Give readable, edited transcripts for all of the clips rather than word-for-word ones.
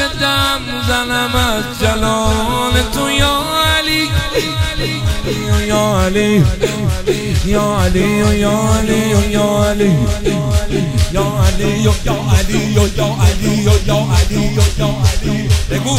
دم زنم از جلال تو یا علی یا علی یا علی یا علی یا علی یا علی یا علی یا علی یا علی یا علی بگو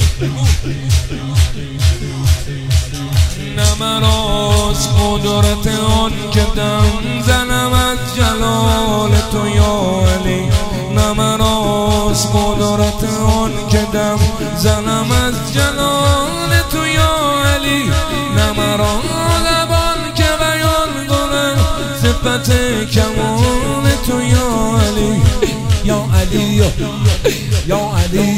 نه مراست قدرت آن که دم زنم از جلال تو یا علی نه مراست قدرت آن که دم زنم از جلال تو یا علی نه مرا زبان که بیان کنم صفت کمال تو یا علی یا علی یا علی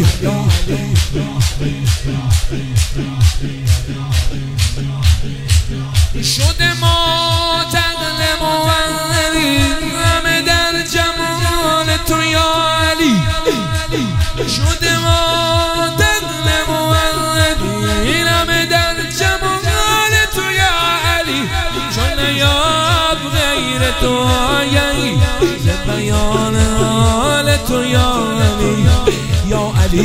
شده ما تقل مولی همه در جمال تو یا علی شده ما تقل مولی همه در جمال تو یا علی چون نیاب غیر تو آیی ز بیان حال تو یا علی یا علی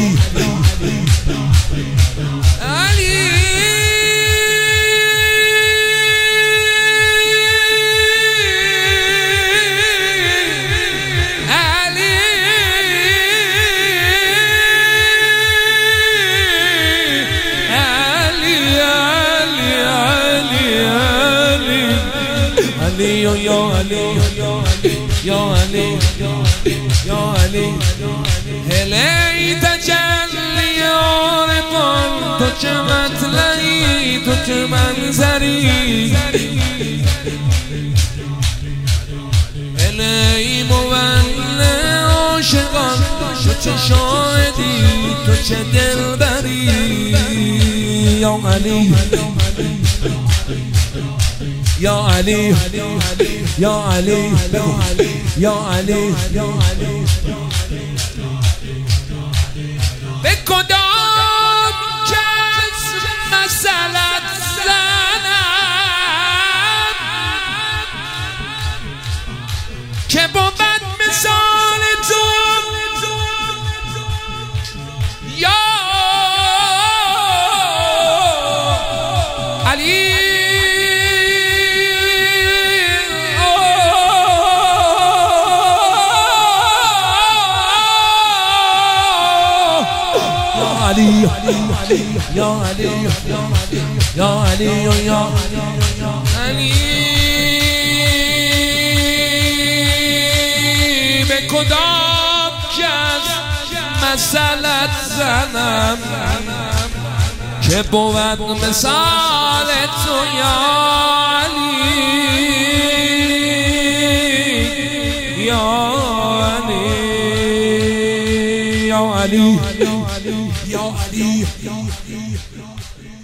یا علی یا علی یا علی هلی تجلی عارفان تو چه مطلعی تو چه منظری هلی مولع عاشقان تو چه شاهدی تو چه دلبری یا علی یا علی یا علی یا علی به کدام کس مسئلت زنم که بود مثال تو یا علی علی یا علی یا علی یا علی به کدام کس مسئلت زنم که بود مثال تو یا علی یا علی یا علی یا علی